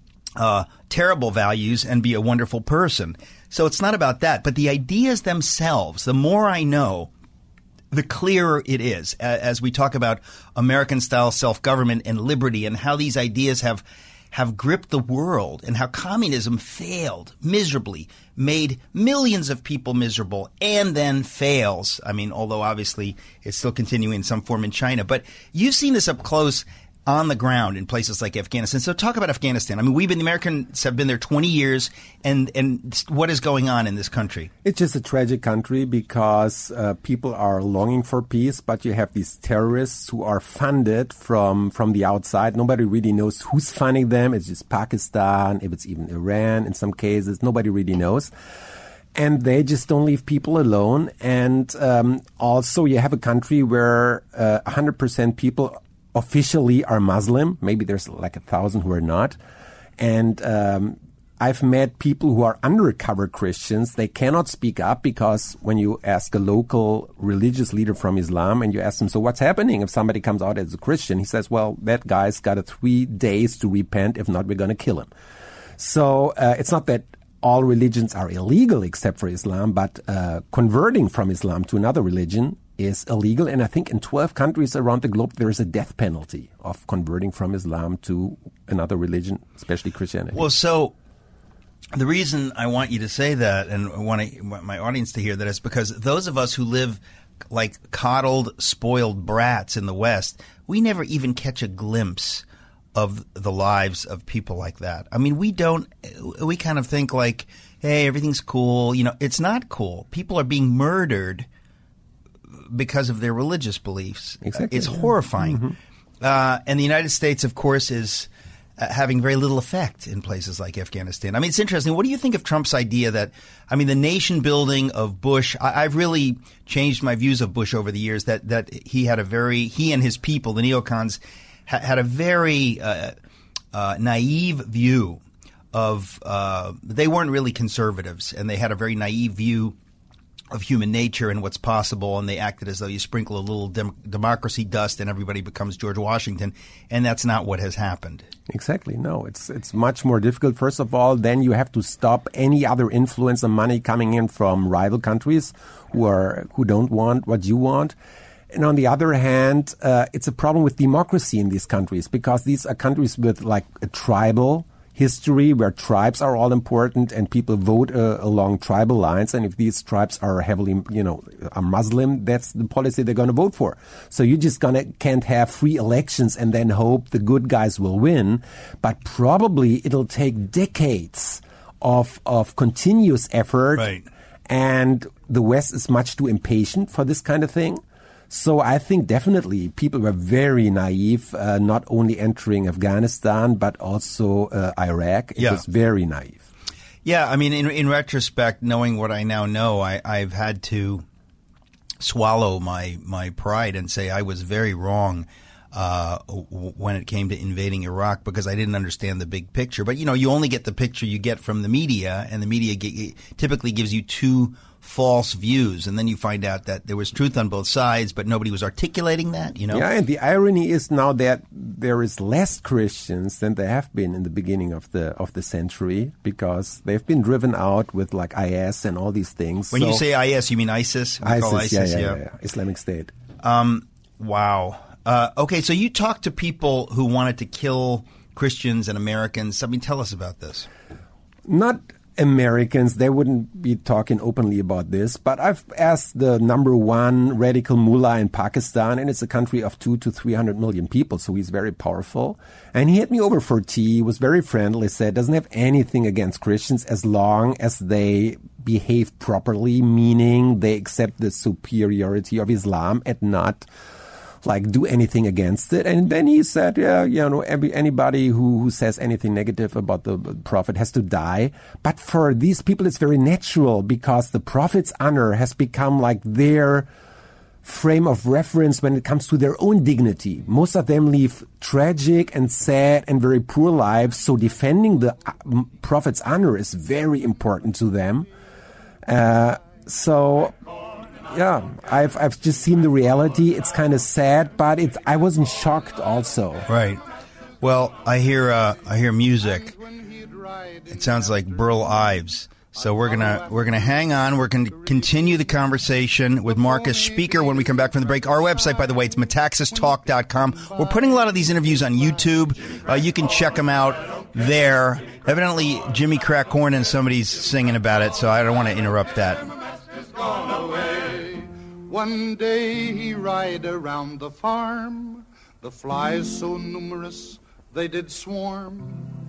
Speaker 5: uh, terrible values and be a wonderful person. So it's not about that. But the ideas themselves, the more I know, the clearer it is, as we talk about American-style self-government and liberty and how these ideas have have gripped the world and how communism failed miserably, made millions of people miserable, and then fails. I mean, although obviously it's still continuing in some form in China. But you've seen this up close on the ground in places like Afghanistan. So talk about Afghanistan. I mean, we've been, the Americans have been there twenty years, and, and what is going on in this country?
Speaker 6: It's just a tragic country because uh, people are longing for peace, but you have these terrorists who are funded from, from the outside. Nobody really knows who's funding them. It's just Pakistan, if it's even Iran in some cases. Nobody really knows. And they just don't leave people alone. And um, also you have a country where uh, one hundred percent people officially are Muslim. Maybe there's like a thousand who are not. And um, I've met people who are undercover Christians. They cannot speak up because when you ask a local religious leader from Islam and you ask them, so what's happening if somebody comes out as a Christian? He says, well, that guy's got a three days to repent. If not, we're going to kill him. So uh, it's not that all religions are illegal except for Islam, but uh, converting from Islam to another religion is illegal. And I think in twelve countries around the globe, there is a death penalty of converting from Islam to another religion, especially Christianity.
Speaker 5: Well, so the reason I want you to say that, and I want my audience to hear that, is because those of us who live like coddled, spoiled brats in the West, we never even catch a glimpse of the lives of people like that. I mean, we don't, we kind of think like, hey, everything's cool. You know, it's not cool. People are being murdered because of their religious beliefs.
Speaker 6: Exactly.
Speaker 5: It's horrifying.
Speaker 6: Mm-hmm.
Speaker 5: Uh, and the United States, of course, is uh, having very little effect in places like Afghanistan. I mean, it's interesting. What do you think of Trump's idea that, I mean, the nation building of Bush, I, I've really changed my views of Bush over the years, that, that he had a very, he and his people, the neocons, ha- had a very uh, uh, naive view of, uh, they weren't really conservatives, and they had a very naive view of human nature and what's possible, and they acted as though you sprinkle a little dem- democracy dust and everybody becomes George Washington, and that's not what has happened.
Speaker 6: Exactly. No, it's it's much more difficult. First of all, then you have to stop any other influence and money coming in from rival countries who are who don't want what you want. And on the other hand, uh, it's a problem with democracy in these countries because these are countries with like a tribal history where tribes are all important and people vote uh, along tribal lines. And if these tribes are heavily, you know, are Muslim, that's the policy they're going to vote for. So you just gonna can't have free elections and then hope the good guys will win. But probably it'll take decades of of continuous effort.
Speaker 5: Right.
Speaker 6: And the West is much too impatient for this kind of thing. So I think definitely people were very naive, uh, not only entering Afghanistan, but also uh, Iraq. It
Speaker 5: yeah.
Speaker 6: was very naive.
Speaker 5: Yeah, I mean, in, in retrospect, knowing what I now know, I, I've had to swallow my, my pride and say I was very wrong uh, w- when it came to invading Iraq because I didn't understand the big picture. But, you know, you only get the picture you get from the media, and the media g- typically gives you two false views, and then you find out that there was truth on both sides, but nobody was articulating that, you know?
Speaker 6: Yeah, and the irony is now that there is less Christians than there have been in the beginning of the of the century, because they've been driven out with like I S and all these things.
Speaker 5: When
Speaker 6: so
Speaker 5: you say I S, you mean ISIS? We
Speaker 6: ISIS,
Speaker 5: call ISIS,
Speaker 6: yeah, yeah,
Speaker 5: yeah.
Speaker 6: yeah, yeah, Islamic State.
Speaker 5: Um, wow. Uh, okay, so you talked to people who wanted to kill Christians and Americans. I mean, tell us about this.
Speaker 6: Not Americans, they wouldn't be talking openly about this, but I've asked the number one radical mullah in Pakistan, and it's a country of two to three hundred million people, so he's very powerful. And he had me over for tea, was very friendly, said doesn't have anything against Christians as long as they behave properly, meaning they accept the superiority of Islam and not like do anything against it. And then he said, yeah, you know, every, anybody who, who says anything negative about the prophet has to die. But for these people, it's very natural because the prophet's honor has become like their frame of reference when it comes to their own dignity. Most of them live tragic and sad and very poor lives. So defending the uh, prophet's honor is very important to them. Uh, so... Yeah, I've I've just seen the reality. It's kind of sad, but it's I wasn't shocked also.
Speaker 5: Right. Well, I hear uh, I hear music. It sounds like Burl Ives. So we're gonna we're gonna hang on. We're gonna continue the conversation with Marcus Speaker when we come back from the break. Our website, by the way, it's metaxas talk dot com. We're putting a lot of these interviews on YouTube. Uh, you can check them out there. Evidently, Jimmy Crack Corn and somebody's singing about it, so I don't want to interrupt that.
Speaker 20: One day he ride around the farm, the flies so numerous they did swarm.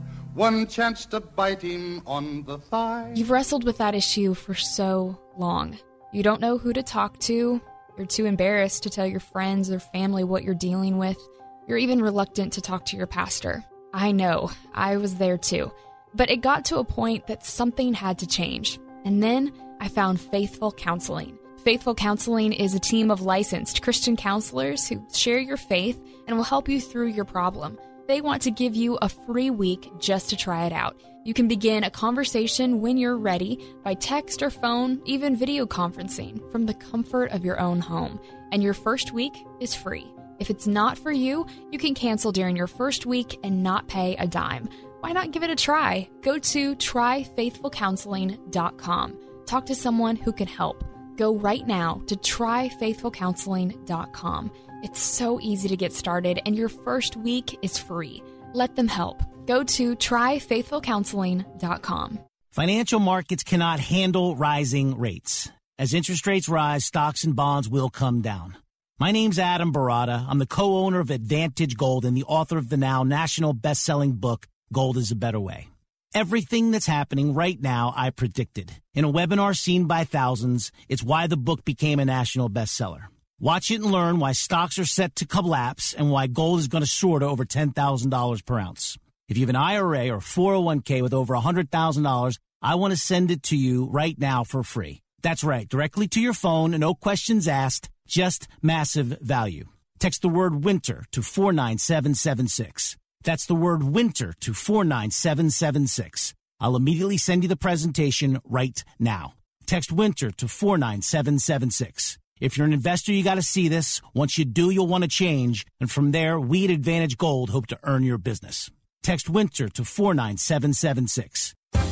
Speaker 20: One chance to bite him on the thigh.
Speaker 8: You've wrestled with that issue for so long. You don't know who to talk to. You're too embarrassed to tell your friends or family what you're dealing with. You're even reluctant to talk to your pastor. I know, I was there too. But it got to a point that something had to change. And then I found Faithful Counseling. Faithful Counseling is a team of licensed Christian counselors who share your faith and will help you through your problem. They want to give you a free week just to try it out. You can begin a conversation when you're ready by text or phone, even video conferencing from the comfort of your own home. And your first week is free. If it's not for you, you can cancel during your first week and not pay a dime. Why not give it a try? Go to try faithful counseling dot com. Talk to someone who can help. Go right now to try faithful counseling dot com. It's so easy to get started, and your first week is free. Let them help. Go to try faithful counseling dot com.
Speaker 21: Financial markets cannot handle rising rates. As interest rates rise, stocks and bonds will come down. My name's Adam Barata. I'm the co-owner of Advantage Gold and the author of the now national best-selling book, Gold is a Better Way. Everything that's happening right now, I predicted. In a webinar seen by thousands, it's why the book became a national bestseller. Watch it and learn why stocks are set to collapse and why gold is going to soar to over ten thousand dollars per ounce. If you have an I R A or four oh one k with over one hundred thousand dollars, I want to send it to you right now for free. That's right, directly to your phone, no questions asked, just massive value. Text the word winter to four nine seven seven six. That's the word winter to four nine seven seven six. I'll immediately send you the presentation right now. Text winter to four nine seven seven six. If you're an investor, you got to see this. Once you do, you'll want to change. And from there, we at Advantage Gold hope to earn your business. Text winter to four nine seven seven six.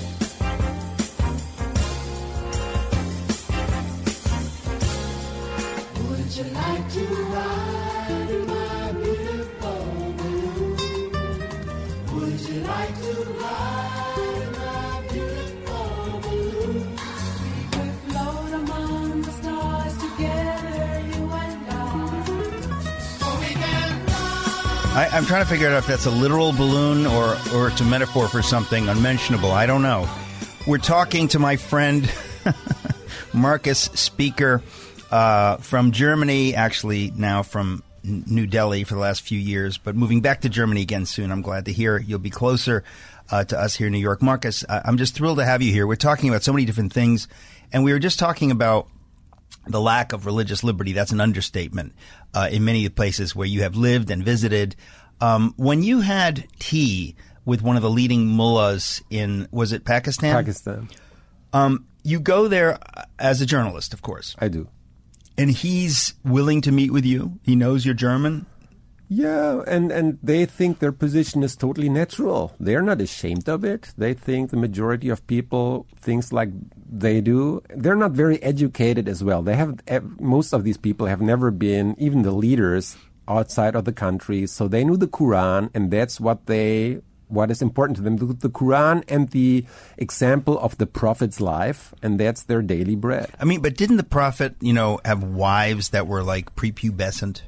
Speaker 19: Would you like to ride in my beautiful balloon? Would you like to ride in my beautiful balloon? We could float among the stars together, you and I. So we can fly.
Speaker 5: I, I'm trying to figure out if that's a literal balloon or, or it's a metaphor for something unmentionable. I don't know. We're talking to my friend Marcus Speaker uh, from Germany, actually now from New Delhi for the last few years, but moving back to Germany again soon. I'm glad to hear you'll be closer uh, to us here in New York. Marcus, I'm just thrilled to have you here. We're talking about so many different things, and we were just talking about the lack of religious liberty, that's an understatement uh, in many of the places where you have lived and visited. Um, when you had tea with one of the leading mullahs in, was it Pakistan?
Speaker 6: Pakistan.
Speaker 5: Um, you go there as a journalist, of course.
Speaker 6: I do.
Speaker 5: And he's willing to meet with you? He knows you're German?
Speaker 6: Yeah, and, and they think their position is totally natural. They're not ashamed of it. They think the majority of people thinks like they do. They're not very educated as well. They have, most of these people have never been, even the leaders, outside of the country. So they knew the Quran, and that's what they, what is important to them. The, the Quran and the example of the Prophet's life, and that's their daily bread.
Speaker 5: I mean, but didn't the Prophet, you know, have wives that were like prepubescent?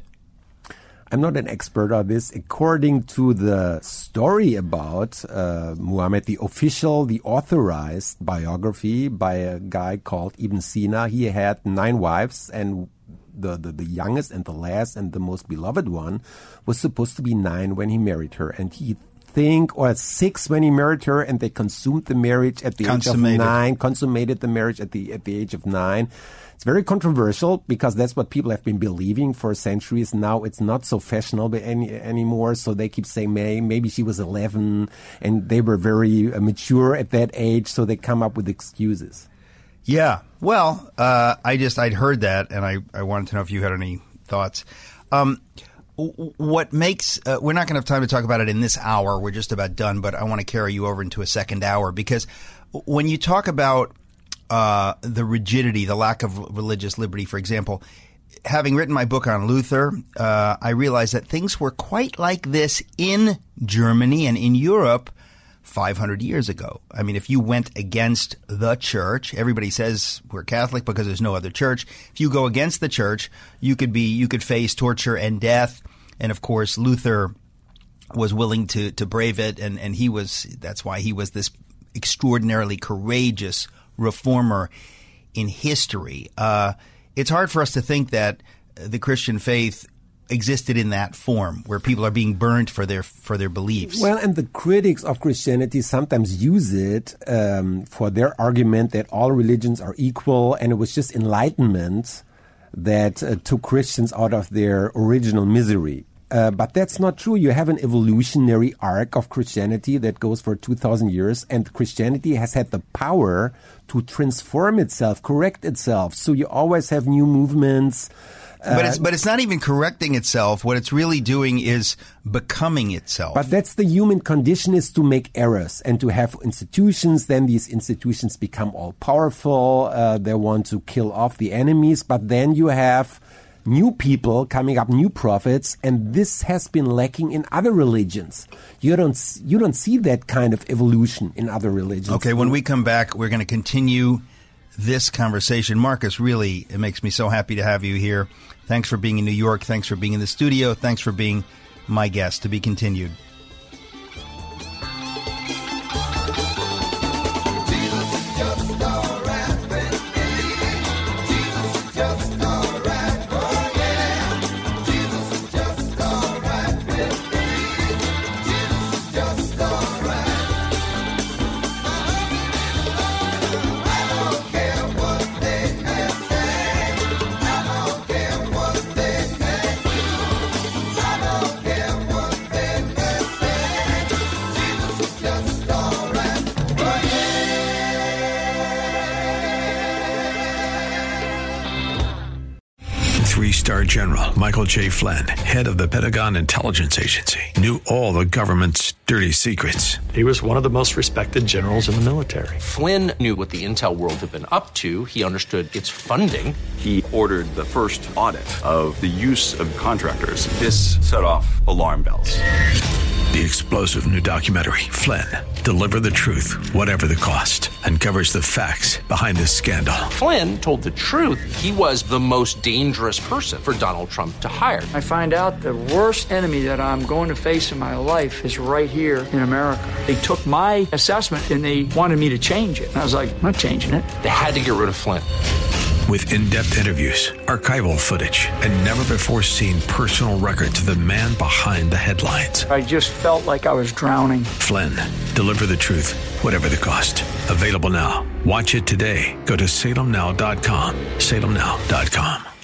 Speaker 6: I'm not an expert on this. According to the story about uh, Muhammad, the official, the authorized biography by a guy called Ibn Sina, he had nine wives, and the, the, the youngest and the last and the most beloved one was supposed to be nine when he married her. And he think, or six when he married her, and they consumed the marriage at the age of nine, consummated the marriage at the at the age of nine. It's very controversial because that's what people have been believing for centuries. Now it's not so fashionable any, anymore, so they keep saying May, maybe she was eleven, and they were very uh, mature at that age, so they come up with excuses.
Speaker 5: Yeah, well, uh, I just, I'd heard that, and I, I wanted to know if you had any thoughts. Um, what makes, uh, we're not going to have time to talk about it in this hour, we're just about done, but I want to carry you over into a second hour, because when you talk about Uh, the rigidity, the lack of religious liberty, for example. Having written my book on Luther, uh, I realized that things were quite like this in Germany and in Europe five hundred years ago. I mean, if you went against the church, everybody says we're Catholic because there's no other church. If you go against the church, you could be, you could face torture and death. And of course, Luther was willing to, to brave it. And, and he was, that's why he was this extraordinarily courageous reformer in history. Uh, it's hard for us to think that the Christian faith existed in that form, where people are being burned for their for their beliefs.
Speaker 6: Well, and the critics of Christianity sometimes use it um, for their argument that all religions are equal, and it was just Enlightenment that uh, took Christians out of their original misery. Uh, but that's not true. You have an evolutionary arc of Christianity that goes for two thousand years, and Christianity has had the power to transform itself, correct itself. So you always have new movements. Uh,
Speaker 5: but it's but it's not even correcting itself. What it's really doing is becoming itself.
Speaker 6: But that's the human condition, is to make errors and to have institutions. Then these institutions become all powerful. Uh, they want to kill off the enemies. But then you have new people coming up, new prophets, and this has been lacking in other religions. You don't you don't see that kind of evolution in other religions.
Speaker 5: Okay, when we come back, we're going to continue this conversation. Marcus, really, it makes me so happy to have you here. Thanks for being in New York. Thanks for being in the studio. Thanks for being my guest. To be continued.
Speaker 1: Three-star General Michael J. Flynn, head of the Pentagon Intelligence Agency, knew all the government's dirty secrets.
Speaker 3: He was one of the most respected generals in the military.
Speaker 2: Flynn knew what the intel world had been up to. He understood its funding.
Speaker 22: He ordered the first audit of the use of contractors. This set off alarm bells.
Speaker 1: The explosive new documentary, Flynn, Deliver the Truth, Whatever the Cost, uncovers the facts behind this scandal.
Speaker 2: Flynn told the truth. He was the most dangerous person for Donald Trump to hire.
Speaker 23: I find out the worst enemy that I'm going to face in my life is right here in America. They took my assessment and they wanted me to change it. And I was like, I'm not changing it.
Speaker 2: They had to get rid of Flynn.
Speaker 1: With in-depth interviews, archival footage, and never-before-seen personal records of the man behind the headlines.
Speaker 23: I just felt like I was drowning.
Speaker 1: Flynn, deliver the truth, whatever the cost. Available now. Watch it today. Go to salem now dot com. salem now dot com.